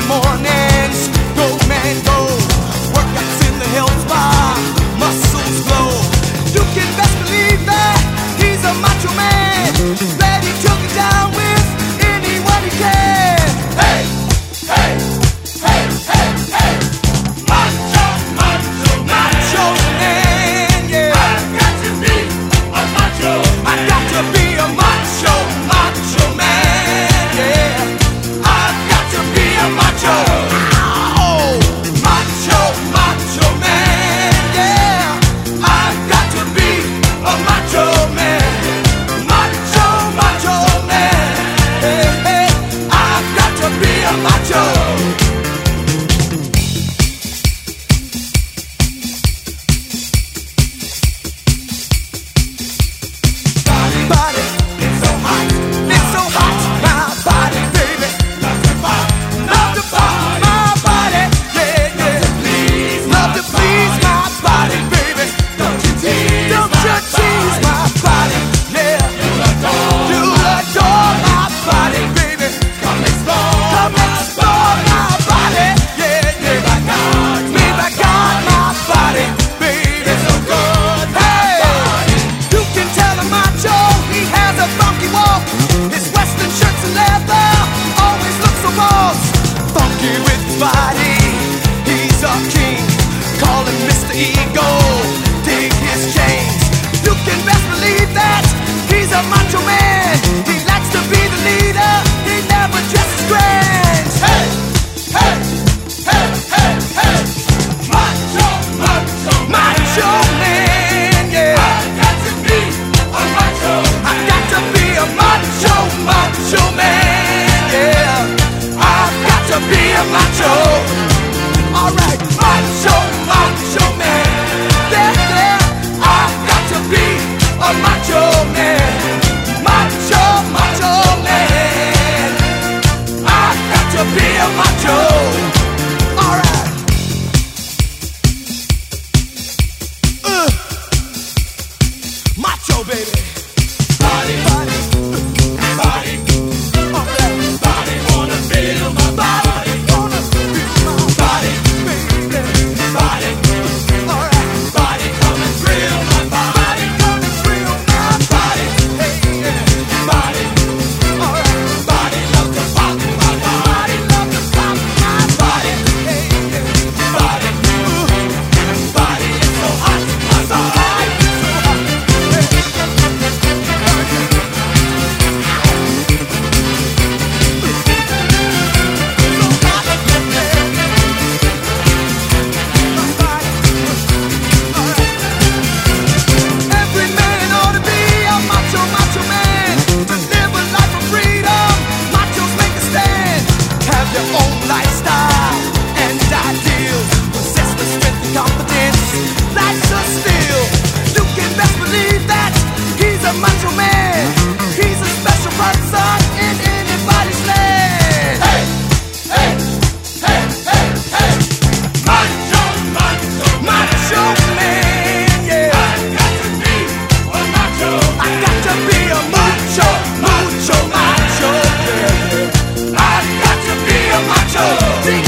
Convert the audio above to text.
mornings, go man go. Workouts in the health spa, muscles glow. You can best believe that he's a macho man, ready to get down with anyone he can. Hey, hey, hey, hey, hey, macho, macho, macho man, yeah. I've got to be a macho man. I've got to be a macho, macho man, yeah. I've got to be a macho. Oh, macho, macho man, yeah. I've got to be a macho man. Macho, macho man, hey, hey. I've got to be a macho. Body, it's so hot, my body, baby. Love to pop, my body, yeah, yeah. Love to please my body, baby. Don't you tease my body, yeah. You adore my body, baby. Come explore my body, yeah, yeah. Made by God, my body, baby. It's so good, hey. You can tell a macho, he has a funky walk. His western shirts and leather always look so boss. Funky with his body, he's a king. Call him Mr. Ego, dig his chains. You can best believe that he's a macho man. He likes to be the leader, he never dresses grand. Hey, hey, hey, hey, hey. Macho, macho, macho man, yeah. I've got to be a macho. I've got to be a macho, macho man, yeah. I've got to be a macho. Alright, macho, macho man, yeah, yeah. I've got to be a macho man. Macho, macho man. I've got to be a macho. Alright. Macho, baby. Body, body, body. Alright. Body wanna feel my body. Wanna feel my body, baby. Body. Alright. Body come and thrill my body. Come and thrill my body. Hey, yeah. Body. Alright. Body love to pop my body. Love to pop my body. Hey, yeah. Body. Body is so hot. My body is so hot. Every man ought to be a macho, macho man. To live a life of freedom, machos make a stand. Have your own lifestyle and ideals. Possess the strength and confidence, life's a steal. You can best believe that he's a macho man. He's a special person in anybody's land. Hey, hey, hey, hey, hey. Macho, macho, macho man, yeah. I've got to be a macho. I've got to be a macho, macho, macho, yeah. I've got to be a macho.